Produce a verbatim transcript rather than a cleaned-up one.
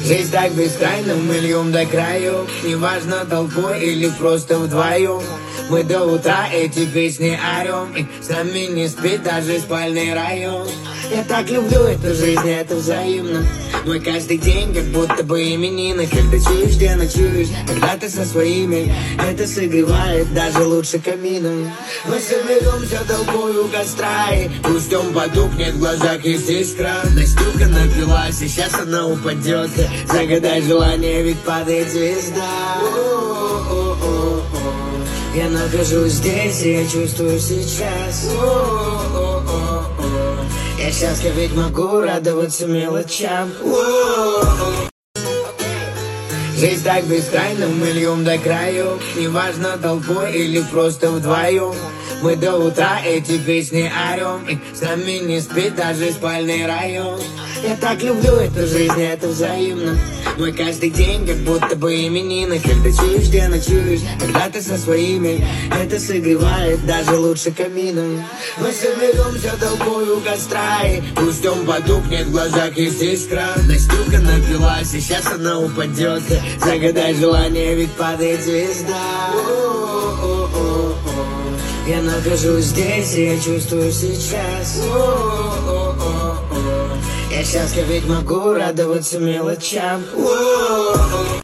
Жизнь так бескрайна, мы льем до краю. Неважно, толпой или просто вдвоем. Мы до утра эти песни орем, и с нами не спит даже спальный район. Я так люблю эту жизнь, это взаимно. Мой каждый день как будто бы именины. Когда чуешь, где ночуешь, когда ты со своими, это согревает даже лучше камина. Мы соберемся толпой у костра, и пусть он потухнет, в глазах есть искра. Настюха напилась, и сейчас она упадет. Загадай желание, ведь падает звезда. Я нахожусь здесь, и я чувствую сейчас. Я счастлив, ведь могу радоваться мелочам. Жизнь так бескрайна, мы льем до краю. Неважно, толпой или просто вдвоем. Мы до утра эти песни орем, и с нами не спит даже спальный район. Я так люблю эту жизнь, это взаимно. Мой каждый день как будто бы именины. Когда чуешь, где ночуешь, когда ты со своими, это согревает даже лучше камина. Мы соберемся толпой у костра, и пусть он потухнет, в глазах есть искра. Настюха напилась, и сейчас она упадет. Загадай желание, ведь падает звезда. Я нахожусь здесь, и я чувствую сейчас. Я счастлив, ведь могу радоваться мелочам.